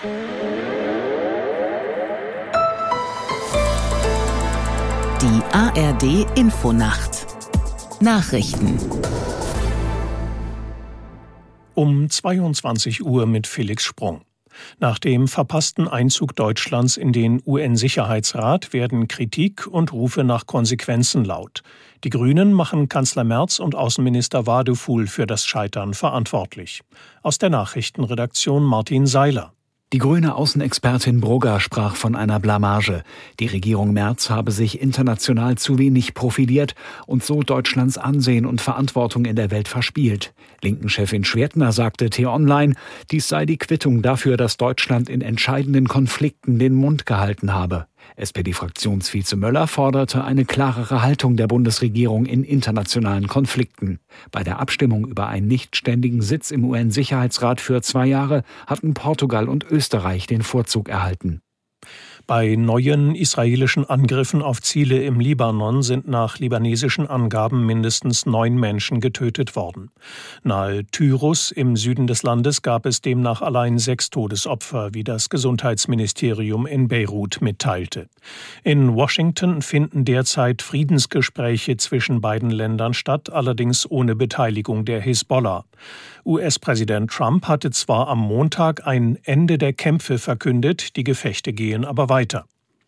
Die ARD-Infonacht Nachrichten um 22 Uhr mit Felix Sprung. Nach dem verpassten Einzug Deutschlands in den UN-Sicherheitsrat werden Kritik und Rufe nach Konsequenzen laut. Die Grünen machen Kanzler Merz und Außenminister Wadefuhl für das Scheitern verantwortlich. Aus der Nachrichtenredaktion Martin Seiler. Die grüne Außenexpertin Brugger sprach von einer Blamage. Die Regierung Merz habe sich international zu wenig profiliert und so Deutschlands Ansehen und Verantwortung in der Welt verspielt. Linken-Chefin Schwertner sagte T-Online, dies sei die Quittung dafür, dass Deutschland in entscheidenden Konflikten den Mund gehalten habe. SPD-Fraktionsvize Möller forderte eine klarere Haltung der Bundesregierung in internationalen Konflikten. Bei der Abstimmung über einen nichtständigen Sitz im UN-Sicherheitsrat für 2 Jahre hatten Portugal und Österreich den Vorzug erhalten. Bei neuen israelischen Angriffen auf Ziele im Libanon sind nach libanesischen Angaben mindestens 9 Menschen getötet worden. Nahe Tyrus im Süden des Landes gab es demnach allein 6 Todesopfer, wie das Gesundheitsministerium in Beirut mitteilte. In Washington finden derzeit Friedensgespräche zwischen beiden Ländern statt, allerdings ohne Beteiligung der Hisbollah. US-Präsident Trump hatte zwar am Montag ein Ende der Kämpfe verkündet, die Gefechte gehen aber weiter.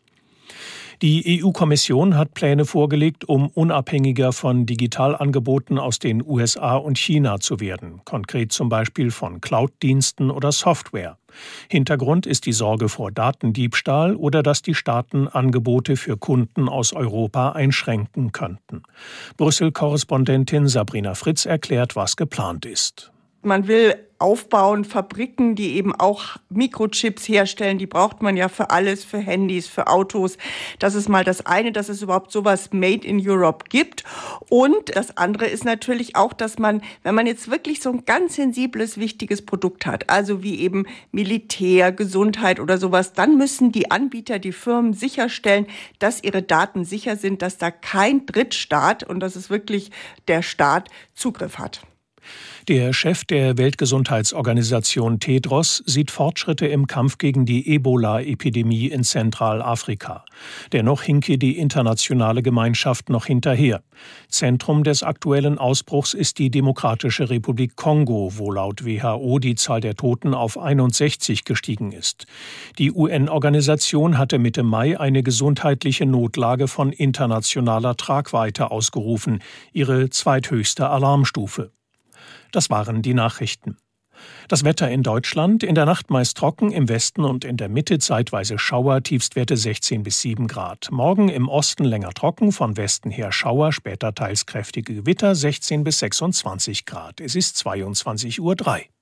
Die EU-Kommission hat Pläne vorgelegt, um unabhängiger von Digitalangeboten aus den USA und China zu werden, konkret zum Beispiel von Cloud-Diensten oder Software. Hintergrund ist die Sorge vor Datendiebstahl oder dass die Staaten Angebote für Kunden aus Europa einschränken könnten. Brüssel-Korrespondentin Sabrina Fritz erklärt, was geplant ist. Man will aufbauen, Fabriken, die eben auch Mikrochips herstellen. Die braucht man ja für alles, für Handys, für Autos. Das ist mal das eine, dass es überhaupt sowas Made in Europe gibt. Und das andere ist natürlich auch, dass man, wenn man jetzt wirklich so ein ganz sensibles, wichtiges Produkt hat, also wie eben Militär, Gesundheit oder sowas, dann müssen die Anbieter, die Firmen sicherstellen, dass ihre Daten sicher sind, dass da kein Drittstaat, und das ist wirklich der Staat, Zugriff hat. Der Chef der Weltgesundheitsorganisation Tedros sieht Fortschritte im Kampf gegen die Ebola-Epidemie in Zentralafrika. Dennoch hinke die internationale Gemeinschaft noch hinterher. Zentrum des aktuellen Ausbruchs ist die Demokratische Republik Kongo, wo laut WHO die Zahl der Toten auf 61 gestiegen ist. Die UN-Organisation hatte Mitte Mai eine gesundheitliche Notlage von internationaler Tragweite ausgerufen, ihre zweithöchste Alarmstufe. Das waren die Nachrichten. Das Wetter in Deutschland, in der Nacht meist trocken, im Westen und in der Mitte zeitweise Schauer, Tiefstwerte 16 bis 7 Grad. Morgen im Osten länger trocken, von Westen her Schauer, später teils kräftige Gewitter, 16 bis 26 Grad. Es ist 22:03 Uhr.